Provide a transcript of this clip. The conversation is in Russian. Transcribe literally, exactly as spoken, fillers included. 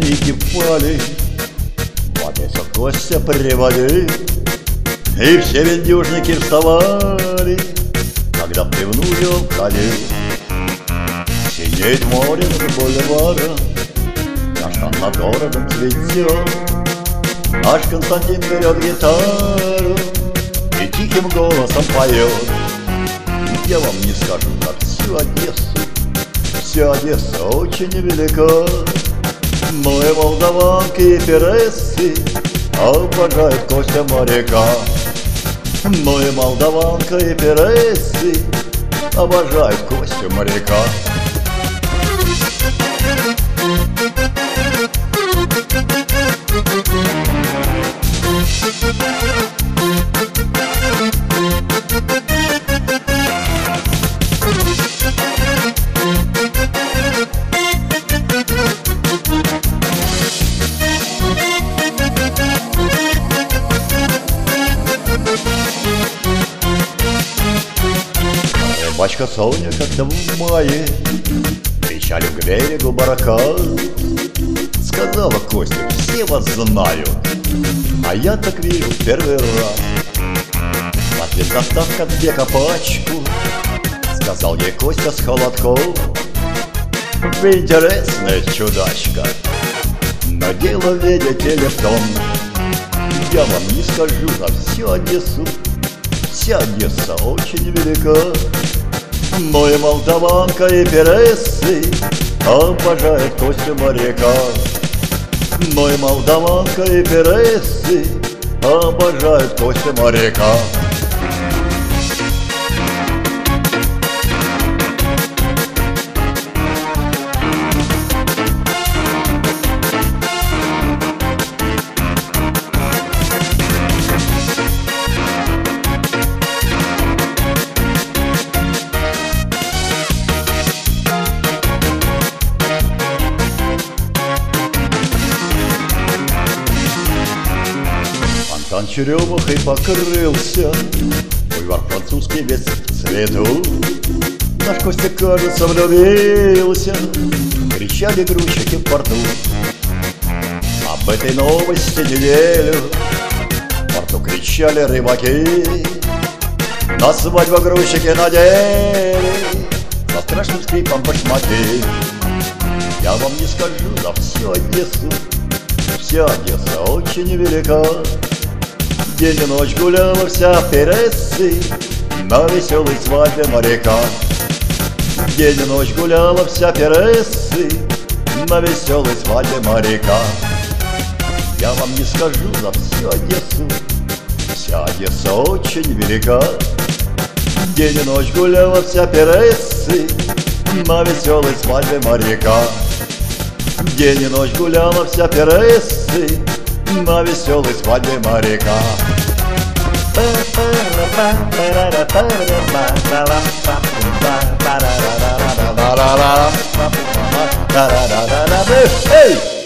кипали, в Одессу Костя приводил, и все виндюжники вставали, когда в пивную входил. Синеет море над бульваром, наш там над городом цветет. Наш Константин берет гитару и тихим голосом поет. Я вам не скажу про всю Одессу, вся Одесса очень велика. Но и молдаванки, и перессы обожают Костя моряка. Но и молдаванка, и перессы обожают Костю моряка. Рыбачка Соня как-то в мае кричали к берегу барака. Сказала Костя: все вас знают, а я так вижу в первый раз. В ответ доставка две пачку, сказал ей Костя с холодков. Вы интересная чудачка, но дело, видите ли, в том, я вам не скажу за всю Одессу, вся Одесса очень велика. Но и молдаванка, и перессы обожают Костю моряка. Но и молдаванка, и перессы обожают Костю моряка. Фонтан черемухой покрылся, бульвар французский весь в цвету. Наш Костя, кажется, влюбился, кричали грузчики в порту. Об этой новости неделю в порту кричали рыбаки. На свадьбу грузчики надели со страшным скрипом башмаки. Я вам не скажу за всю Одессу, вся Одесса очень велика. День и ночь гуляла вся перессы на веселой свадьбе моряка. День и ночь гуляла вся перессы на веселой свадьбе моряка. Я вам не скажу за всю Одессу, вся Одесса очень велика. День и ночь гуляла вся перессы на веселой свадьбе моряка. День и ночь гуляла вся перессы на веселой свадьбе моряка. Эй!